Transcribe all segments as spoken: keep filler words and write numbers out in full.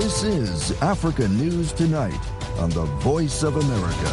This is Africa News Tonight on the Voice of America.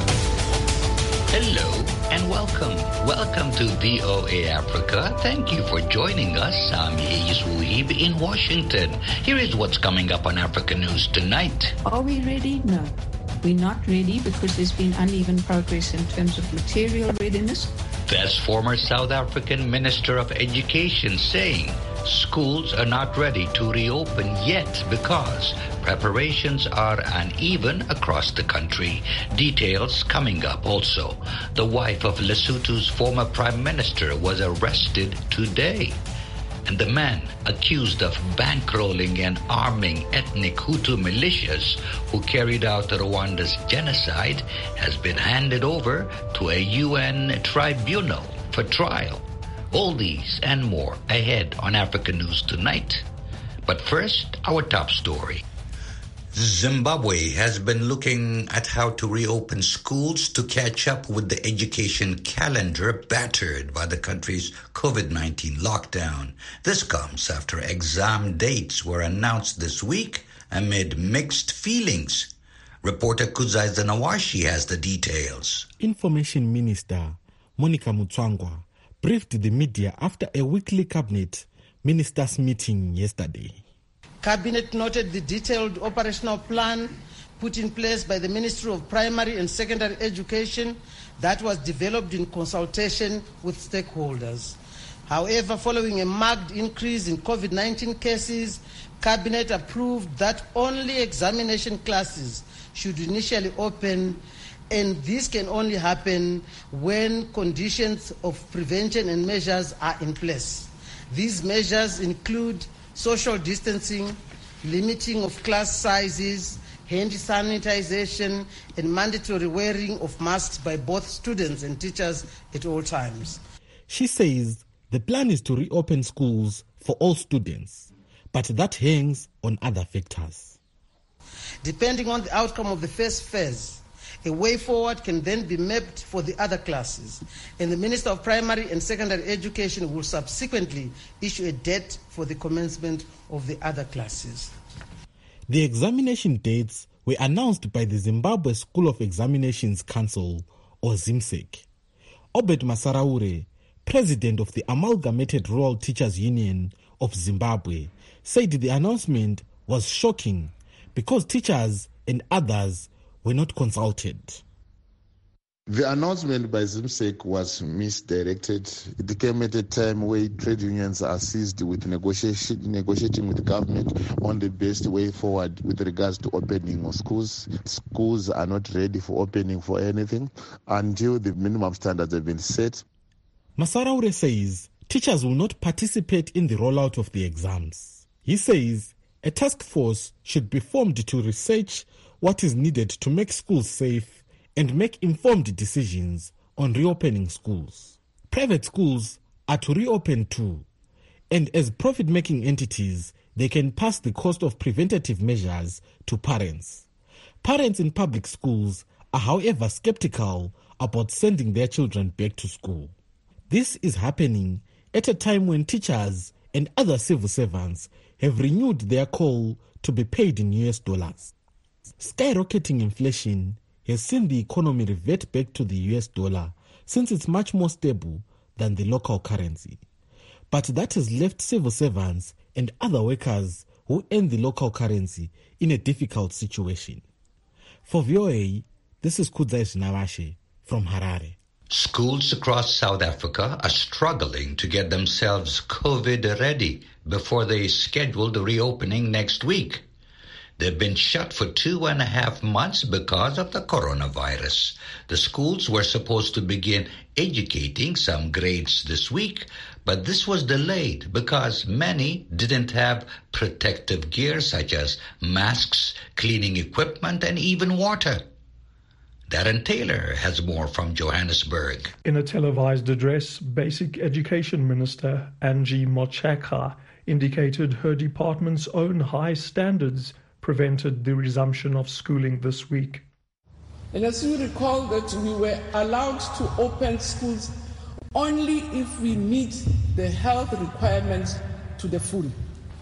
Hello and welcome. Welcome to V O A Africa. Thank you for joining us. I'm Yeis Wuib in Washington. Here is what's coming up on Africa News Tonight. Are we ready? No. We're not ready because there's been uneven progress in terms of material readiness. That's former South African Minister of Education saying schools are not ready to reopen yet because preparations are uneven across the country. Details coming up also. The wife of Lesotho's former prime minister was arrested today. And the man accused of bankrolling and arming ethnic Hutu militias who carried out Rwanda's genocide has been handed over to a U N tribunal for trial. All these and more ahead on Africa News Tonight. But first, our top story. Zimbabwe has been looking at how to reopen schools to catch up with the education calendar battered by the country's COVID nineteen lockdown. This comes after exam dates were announced this week amid mixed feelings. Reporter Kuzai Zanawashi has the details. Information Minister Monica Mutswangwa briefed the media after a weekly cabinet ministers meeting yesterday. Cabinet noted the detailed operational plan put in place by the Ministry of Primary and Secondary Education that was developed in consultation with stakeholders. However, following a marked increase in COVID nineteen cases, Cabinet approved that only examination classes should initially open, and this can only happen when conditions of prevention and measures are in place. These measures include social distancing, limiting of class sizes, hand sanitization, and mandatory wearing of masks by both students and teachers at all times. She says the plan is to reopen schools for all students, but that hangs on other factors. Depending on the outcome of the first phase, a way forward can then be mapped for the other classes, and the Minister of Primary and Secondary Education will subsequently issue a date for the commencement of the other classes. The examination dates were announced by the Zimbabwe School of Examinations Council, or ZIMSEC. Obed Masaraure, president of the Amalgamated Rural Teachers Union of Zimbabwe, said the announcement was shocking because teachers and others were not consulted. The announcement by ZIMSEC was misdirected. It came at a time where trade unions are seized with negotiation, negotiating with the government on the best way forward with regards to opening of schools. Schools are not ready for opening for anything until the minimum standards have been set. Masaraure says teachers will not participate in the rollout of the exams. He says a task force should be formed to research what is needed to make schools safe and make informed decisions on reopening schools. Private schools are to reopen too, and as profit-making entities, they can pass the cost of preventative measures to parents. Parents in public schools are, however, skeptical about sending their children back to school. This is happening at a time when teachers and other civil servants have renewed their call to be paid in U S dollars. Skyrocketing inflation has seen the economy revert back to the U S dollar since it's much more stable than the local currency. But that has left civil servants and other workers who earn the local currency in a difficult situation. For V O A, this is Kudzai Shinawashe from Harare. Schools across South Africa are struggling to get themselves COVID ready before they schedule the reopening next week. They've been shut for two and a half months because of the coronavirus. The schools were supposed to begin educating some grades this week, but this was delayed because many didn't have protective gear such as masks, cleaning equipment, and even water. Darren Taylor has more from Johannesburg. In a televised address, Basic Education Minister Angie Motshekga indicated her department's own high standards prevented the resumption of schooling this week. And as you recall that we were allowed to open schools only if we meet the health requirements to the full.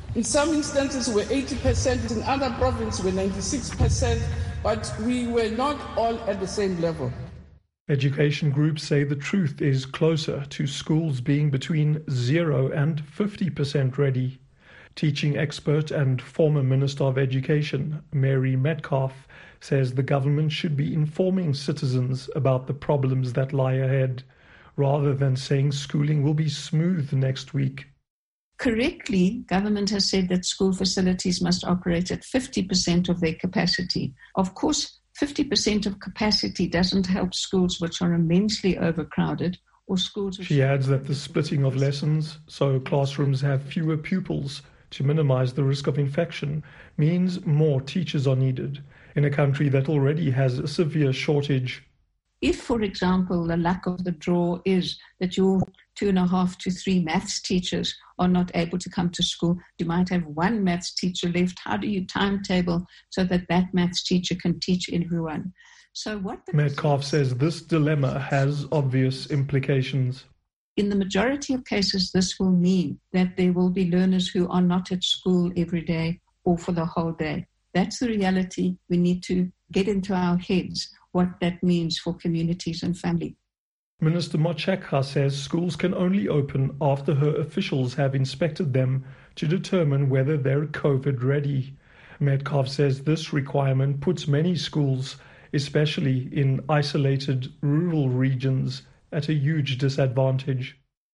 In some instances, we're eighty percent. In other provinces, we're ninety-six percent. But we were not all at the same level. Education groups say the truth is closer to schools being between zero and fifty percent ready. Teaching expert and former Minister of Education, Mary Metcalfe, says the government should be informing citizens about the problems that lie ahead, rather than saying schooling will be smooth next week. Correctly, government has said that school facilities must operate at fifty percent of their capacity. Of course, fifty percent of capacity doesn't help schools which are immensely overcrowded or schools which... She adds that the splitting of lessons, so classrooms have fewer pupils to minimize the risk of infection, means more teachers are needed in a country that already has a severe shortage. If, for example, the luck of the draw is that your two and a half to three maths teachers are not able to come to school, you might have one maths teacher left. How do you timetable so that that maths teacher can teach everyone? So what the Metcalfe says this dilemma has obvious implications. In the majority of cases, this will mean that there will be learners who are not at school every day or for the whole day. That's the reality. We need to get into our heads what that means for communities and family. Minister Motshekga says schools can only open after her officials have inspected them to determine whether they're COVID ready. Metcalfe says this requirement puts many schools, especially in isolated rural regions, at a huge disadvantage.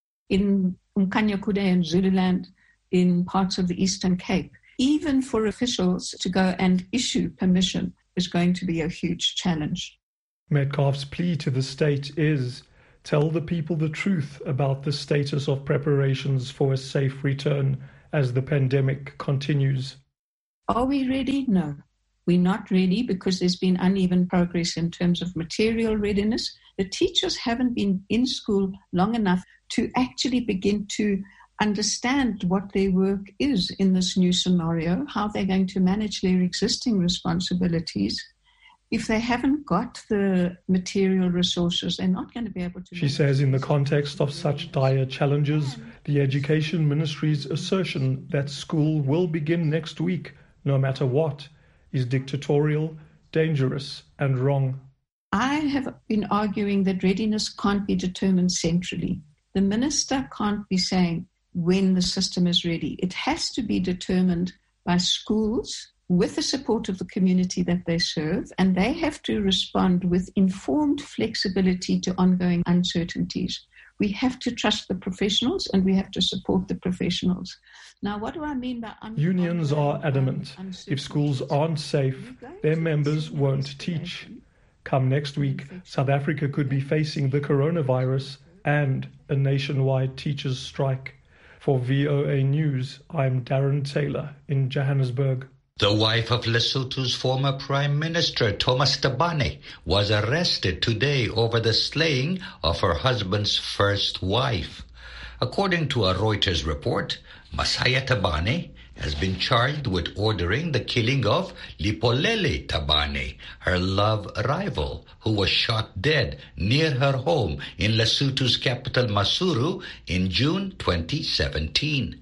In Umkhanyakude and Zululand, in parts of the Eastern Cape, even for officials to go and issue permission is going to be a huge challenge. Metcalfe's plea to the state is, tell the people the truth about the status of preparations for a safe return as the pandemic continues. Are we ready? No. We're not ready because there's been uneven progress in terms of material readiness. The teachers haven't been in school long enough to actually begin to understand what their work is in this new scenario, how they're going to manage their existing responsibilities. If they haven't got the material resources, they're not going to be able to... She says in the context of such dire challenges, the Education Ministry's assertion that school will begin next week, no matter what, is dictatorial, dangerous, and wrong. I have been arguing that readiness can't be determined centrally. The minister can't be saying when the system is ready. It has to be determined by schools with the support of the community that they serve, and they have to respond with informed flexibility to ongoing uncertainties. We have to trust the professionals and we have to support the professionals. Now, what do I mean by... Un- Unions are adamant. If schools aren't safe, their members won't teach. Come next week, South Africa could be facing the coronavirus and a nationwide teachers' strike. For V O A News, I'm Darren Taylor in Johannesburg. The wife of Lesotho's former Prime Minister, Thomas Thabane, was arrested today over the slaying of her husband's first wife. According to a Reuters report, Masaya Thabane has been charged with ordering the killing of Lipolele Thabane, her love rival, who was shot dead near her home in Lesotho's capital Maseru in June twenty seventeen.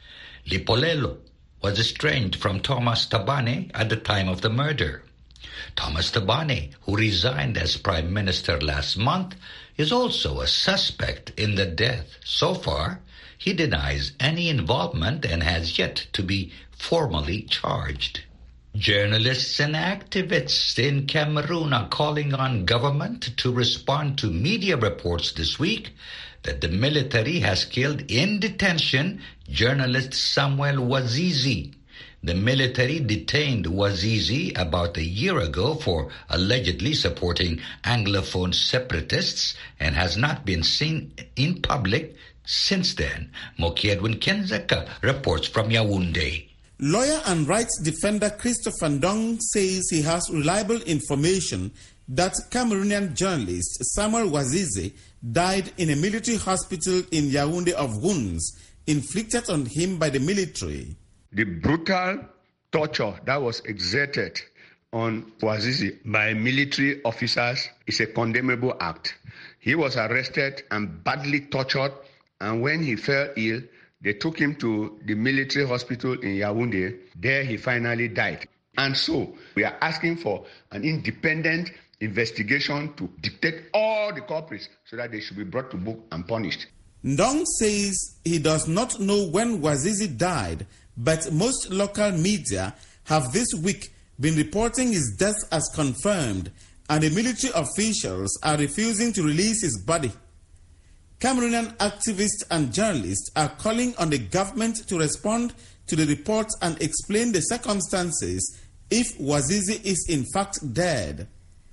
Lipolelo was estranged from Thomas Thabane at the time of the murder. Thomas Thabane, who resigned as Prime Minister last month, is also a suspect in the death. So far, he denies any involvement and has yet to be formally charged. Journalists and activists in Cameroon are calling on government to respond to media reports this week that the military has killed in detention journalist Samuel Wazizi. The military detained Wazizi about a year ago for allegedly supporting Anglophone separatists and has not been seen in public since then. Moki Edwin Kenzeka reports from Yaoundé. Lawyer and rights defender Christopher Ndong says he has reliable information that Cameroonian journalist Samuel Wazizi died in a military hospital in Yaoundé of wounds inflicted on him by the military. The brutal torture that was exerted on Wazizi by military officers is a condemnable act. He was arrested and badly tortured, and when he fell ill, They took him to the military hospital in Yaoundé. There he finally died. And so we are asking for an independent investigation to detect all the culprits so that they should be brought to book and punished. Ndong says he does not know when Wazizi died, but most local media have this week been reporting his death as confirmed, and the military officials are refusing to release his body. Cameroonian activists and journalists are calling on the government to respond to the reports and explain the circumstances if Wazizi is in fact dead.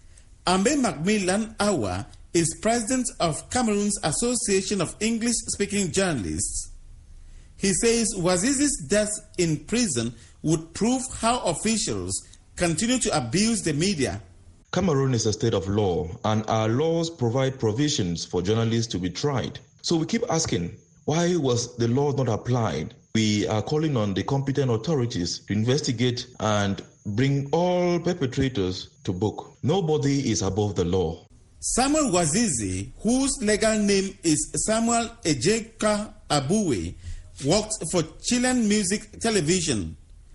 Ambe Macmillan Awa is president of Cameroon's Association of English-Speaking Journalists. He says Wazizi's death in prison would prove how officials continue to abuse the media. Cameroon is a state of law, and our laws provide provisions for journalists to be tried. So we keep asking, why was the law not applied? We are calling on the competent authorities to investigate and bring all perpetrators to book. Nobody is above the law. Samuel Wazizi, whose legal name is Samuel Ejeka Abuwe, worked for Chilean Music Television.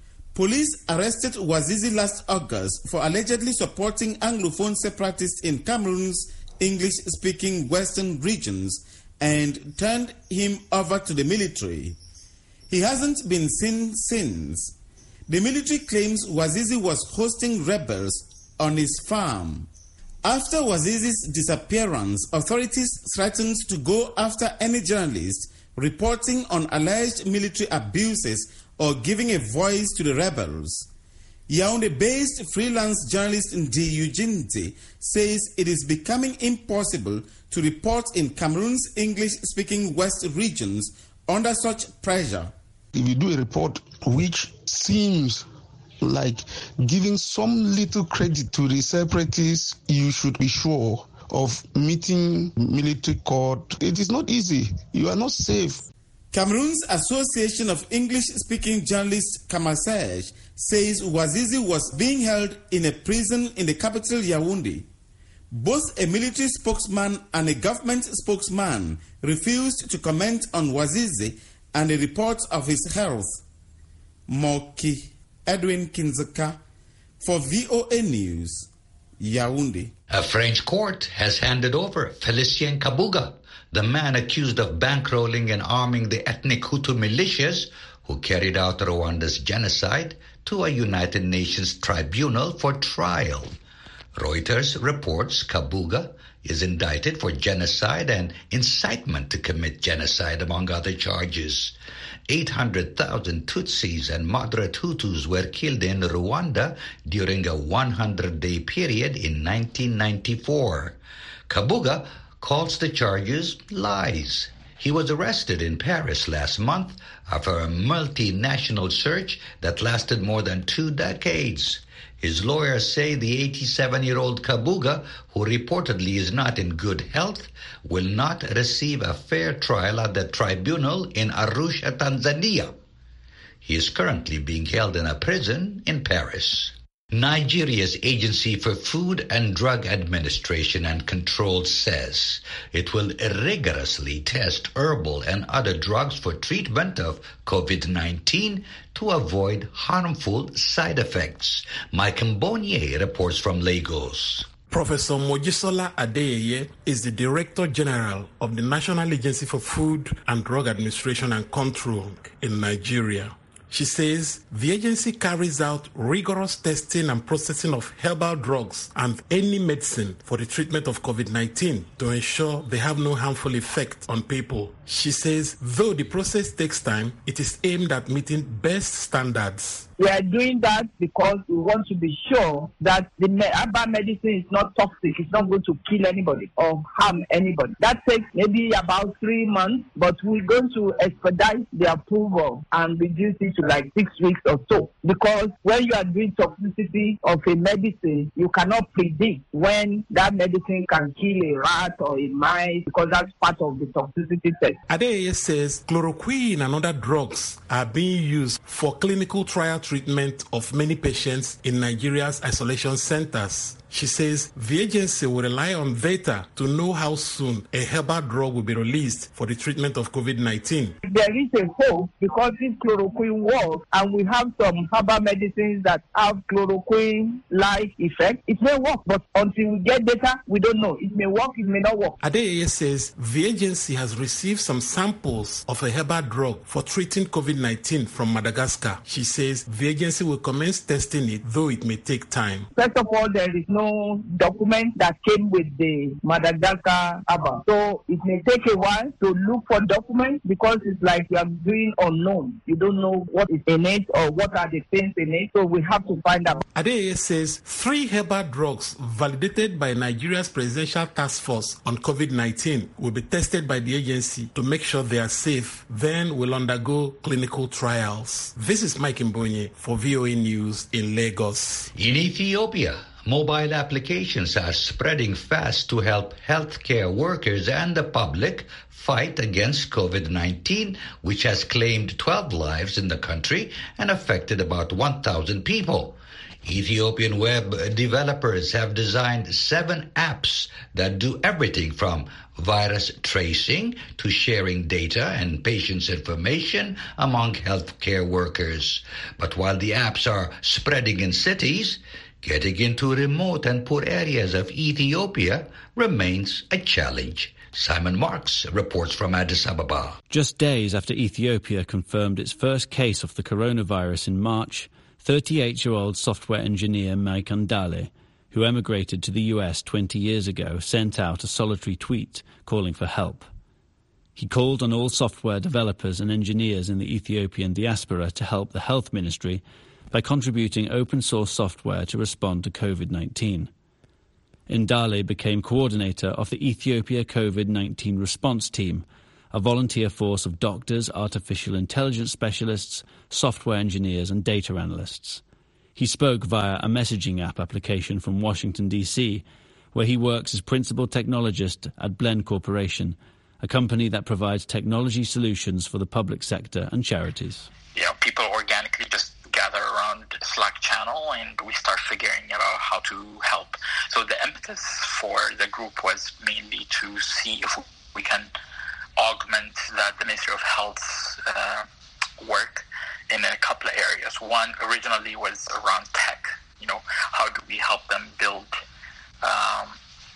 Police arrested Wazizi last August for allegedly supporting Anglophone separatists in Cameroon's English-speaking western regions and turned him over to the military. He hasn't been seen since. The military claims Wazizi was hosting rebels on his farm. After Wazizi's disappearance, authorities threatened to go after any journalist reporting on alleged military abuses or giving a voice to the rebels. Yaoundé-based freelance journalist Ndi Ujindi says it is becoming impossible to report in Cameroon's English-speaking West regions under such pressure. If you do a report which seems like giving some little credit to the separatists, you should be sure of meeting military court. It is not easy. You are not safe. Cameroon's Association of English-Speaking Journalists, Kamasej, says Wazizi was being held in a prison in the capital Yaoundé. Both a military spokesman and a government spokesman refused to comment on Wazizi and the reports of his health. Moki Edwin Kinzaka for V O A News, Yaoundé. A French court has handed over Félicien Kabuga, the man accused of bankrolling and arming the ethnic Hutu militias who carried out Rwanda's genocide, to a United Nations tribunal for trial. Reuters reports Kabuga is indicted for genocide and incitement to commit genocide, among other charges. eight hundred thousand Tutsis and moderate Hutus were killed in Rwanda during a one hundred day period in nineteen ninety-four. Kabuga calls the charges lies. He was arrested in Paris last month after a multinational search that lasted more than two decades. His lawyers say the eighty-seven-year-old Kabuga, who reportedly is not in good health, will not receive a fair trial at the tribunal in Arusha, Tanzania. He is currently being held in a prison in Paris. Nigeria's Agency for Food and Drug Administration and Control says it will rigorously test herbal and other drugs for treatment of COVID nineteen to avoid harmful side effects. Mike Mbonye reports from Lagos. Professor Mojisola Adeyeye is the Director General of the National Agency for Food and Drug Administration and Control in Nigeria. She says the agency carries out rigorous testing and processing of herbal drugs and any medicine for the treatment of COVID nineteen to ensure they have no harmful effect on people. She says though the process takes time, it is aimed at meeting best standards. We are doing that because we want to be sure that the herbal medicine is not toxic, it's not going to kill anybody or harm anybody. That takes maybe about three months, but we're going to expedite the approval and reduce it to like six weeks or so. Because when you are doing toxicity of a medicine, you cannot predict when that medicine can kill a rat or a mice, because that's part of the toxicity test. Adeyeye says chloroquine and other drugs are being used for clinical trial treatment of many patients in Nigeria's isolation centers. She says the agency will rely on data to know how soon a herbal drug will be released for the treatment of COVID nineteen. There is a hope because this chloroquine works, and we have some herbal medicines that have chloroquine-like effect. It may work, but until we get data, we don't know. It may work, it may not work. Adeyeye says the agency has received some samples of a herbal drug for treating COVID nineteen from Madagascar. She says the agency will commence testing it, though it may take time. First of all, there is no document that came with the Madagascar herbal. So it may take a while to look for documents because it's like you are doing unknown. You don't know what is in it or what are the things in it. So we have to find out. Adeyeye says three herbal drugs validated by Nigeria's Presidential Task Force on COVID nineteen will be tested by the agency to make sure they are safe, then will undergo clinical trials. This is Mike Mbonye for V O A News in Lagos. In Ethiopia, mobile applications are spreading fast to help healthcare workers and the public fight against COVID nineteen, which has claimed twelve lives in the country and affected about one thousand people. Ethiopian web developers have designed seven apps that do everything from virus tracing to sharing data and patients' information among healthcare workers. But while the apps are spreading in cities, getting into remote and poor areas of Ethiopia remains a challenge. Simon Marks reports from Addis Ababa. Just days after Ethiopia confirmed its first case of the coronavirus in March, thirty-eight-year-old software engineer Mike Ndale, who emigrated to the U S twenty years ago, sent out a solitary tweet calling for help. He called on all software developers and engineers in the Ethiopian diaspora to help the health ministry by contributing open-source software to respond to COVID nineteen. Ndale became coordinator of the Ethiopia COVID nineteen response team, a volunteer force of doctors, artificial intelligence specialists, software engineers and data analysts. He spoke via a messaging app application from Washington, D C, where he works as principal technologist at Blend Corporation, a company that provides technology solutions for the public sector and charities. You know, people organically just gather around the Slack channel and we start figuring out how to help. So the impetus for the group was mainly to see if we can augment that the Ministry of Health's uh, work in a couple of areas. One originally was around tech. You know, how do we help them build um,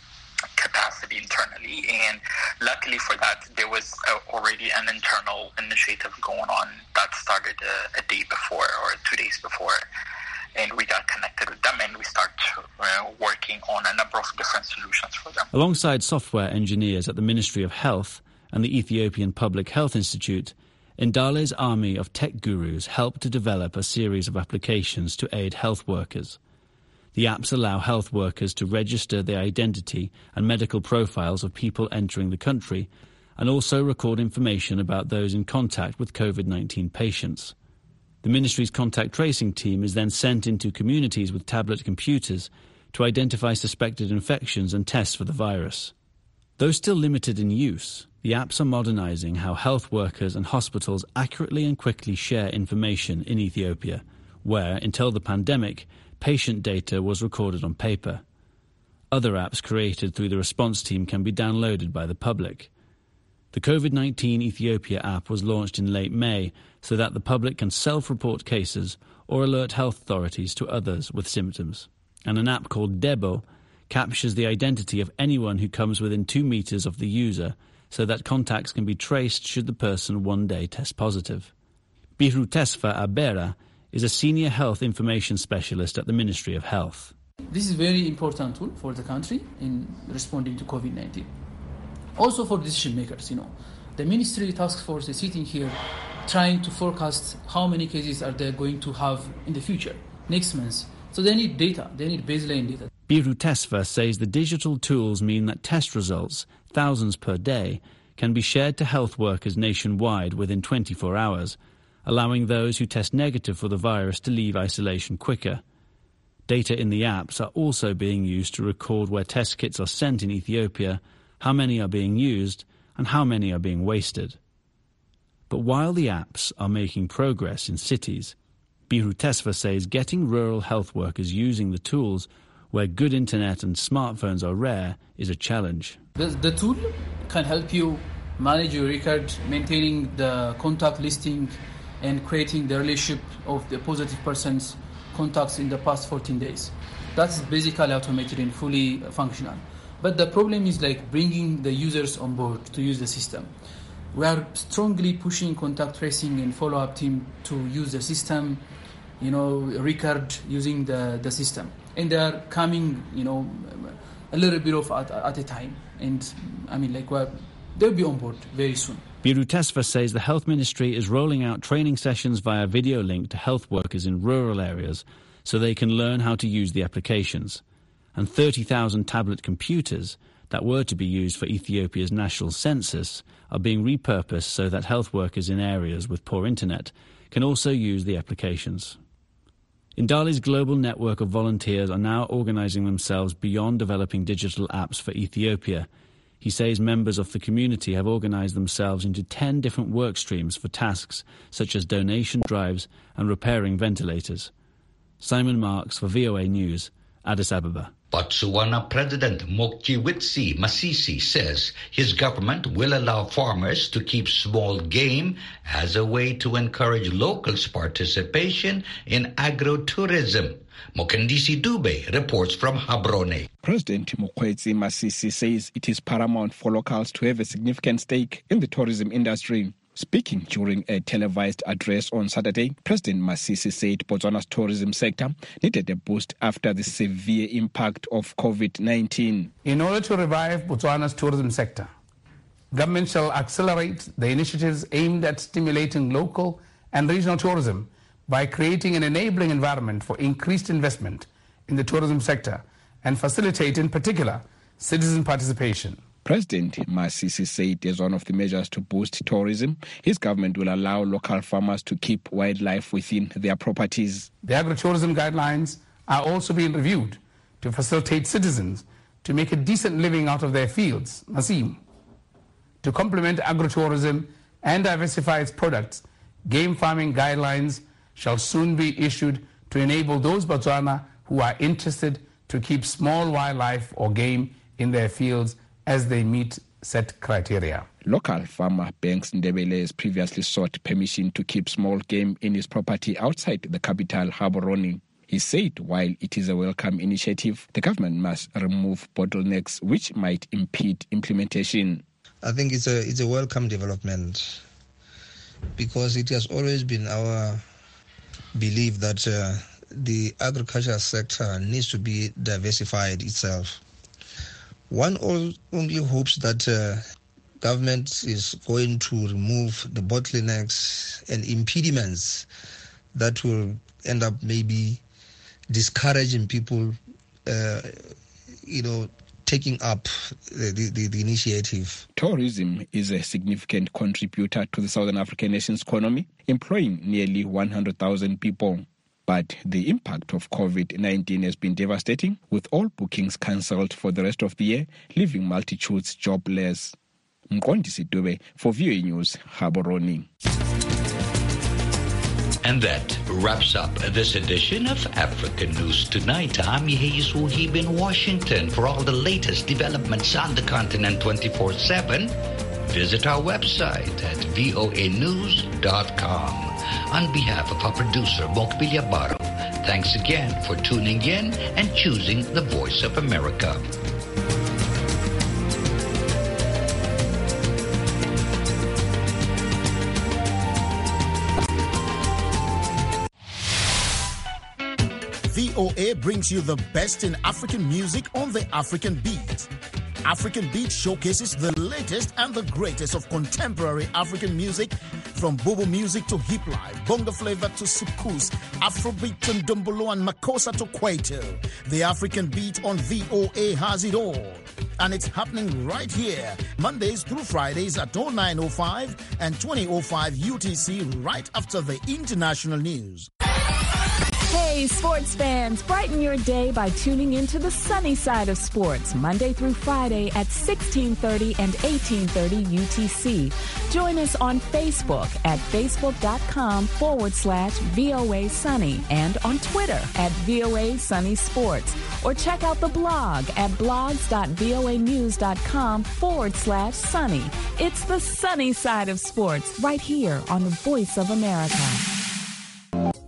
capacity internally? And luckily for that, there was uh, already an internal initiative going on that started a, a day before or two days before. And we got connected with them and we start uh, working on a number of different solutions for them. Alongside software engineers at the Ministry of Health and the Ethiopian Public Health Institute, Ndale's army of tech gurus helped to develop a series of applications to aid health workers. The apps allow health workers to register their identity and medical profiles of people entering the country and also record information about those in contact with COVID nineteen patients. The ministry's contact tracing team is then sent into communities with tablet computers to identify suspected infections and test for the virus. Though still limited in use, the apps are modernizing how health workers and hospitals accurately and quickly share information in Ethiopia, where, until the pandemic, patient data was recorded on paper. Other apps created through the response team can be downloaded by the public. The COVID nineteen Ethiopia app was launched in late May so that the public can self-report cases or alert health authorities to others with symptoms. And an app called Debo captures the identity of anyone who comes within two meters of the user so that contacts can be traced should the person one day test positive. Biru Tesfa Abera is a senior health information specialist at the Ministry of Health. This is a very important tool for the country in responding to COVID nineteen. Also for decision makers, you know. The ministry task force is sitting here trying to forecast how many cases are they going to have in the future, next month. So they need data, they need baseline data. Biru Tesfa says the digital tools mean that test results, thousands per day, can be shared to health workers nationwide within twenty-four hours, allowing those who test negative for the virus to leave isolation quicker. Data in the apps are also being used to record where test kits are sent in Ethiopia, how many are being used, and how many are being wasted. But while the apps are making progress in cities, Biru Tesfa says getting rural health workers using the tools where good internet and smartphones are rare, is a challenge. The, the tool can help you manage your record, maintaining the contact listing and creating the relationship of the positive person's contacts in the past fourteen days. That's basically automated and fully functional. But the problem is like bringing the users on board to use the system. We are strongly pushing contact tracing and follow-up team to use the system, you know, record using the, the system. And they are coming, you know, a little bit of at, at a time. And I mean, like, well, they'll be on board very soon. Biru Tesfa says the Health Ministry is rolling out training sessions via video link to health workers in rural areas so they can learn how to use the applications. And thirty thousand tablet computers that were to be used for Ethiopia's national census are being repurposed so that health workers in areas with poor internet can also use the applications. Indali's global network of volunteers are now organising themselves beyond developing digital apps for Ethiopia. He says members of the community have organised themselves into ten different work streams for tasks such as donation drives and repairing ventilators. Simon Marks for V O A News, Addis Ababa. Botswana President Mokgweetsi Masisi says his government will allow farmers to keep small game as a way to encourage locals' participation in agro-tourism. Mokendisi Dube reports from Gaborone. President Mokgweetsi Masisi says it is paramount for locals to have a significant stake in the tourism industry. Speaking during a televised address on Saturday, President Masisi said Botswana's tourism sector needed a boost after the severe impact of COVID nineteen. In order to revive Botswana's tourism sector, government shall accelerate the initiatives aimed at stimulating local and regional tourism by creating an enabling environment for increased investment in the tourism sector and facilitate, in particular, citizen participation. President Masisi said as one of the measures to boost tourism, his government will allow local farmers to keep wildlife within their properties. The agritourism guidelines are also being reviewed to facilitate citizens to make a decent living out of their fields. Nasim. To complement agritourism and diversify its products, game farming guidelines shall soon be issued to enable those Botswana who are interested to keep small wildlife or game in their fields as they meet set criteria. Local farmer Banks Ndebele has previously sought permission to keep small game in his property outside the capital, Gaborone. He said while it is a welcome initiative, the government must remove bottlenecks which might impede implementation. I think it's a, it's a welcome development because it has always been our belief that uh, the agriculture sector needs to be diversified itself. One only hopes that uh, government is going to remove the bottlenecks and impediments that will end up maybe discouraging people, uh, you know, taking up the, the, the initiative. Tourism is a significant contributor to the Southern African nation's economy, employing nearly one hundred thousand people. But the impact of COVID nineteen has been devastating, with all bookings cancelled for the rest of the year, leaving multitudes jobless. Mkondisi Dube for V O A News, Gaborone. And that wraps up this edition of African News Tonight. I'm Yehiz Wahib in Washington. For all the latest developments on the continent twenty-four seven, visit our website at V O A news dot com. On behalf of our producer, Mokbil Yabaro, thanks again for tuning in and choosing the Voice of America. V O A brings you the best in African music on the African Beat. African Beat showcases the latest and the greatest of contemporary African music, from Bobo music to hip life, bongo flavor to soukous, Afrobeat to Ndombolo and Makossa to Kwaito. The African Beat on V O A has it all. And it's happening right here, Mondays through Fridays at oh nine oh five and twenty oh five U T C, right after the international news. Hey, sports fans, brighten your day by tuning into the sunny side of sports, Monday through Friday at sixteen thirty and eighteen thirty U T C. Join us on Facebook at facebook.com forward slash VOA Sunny and on Twitter at VOA Sunny Sports. Or check out the blog at blogs.voanews.com forward slash sunny. It's the sunny side of sports right here on the Voice of America.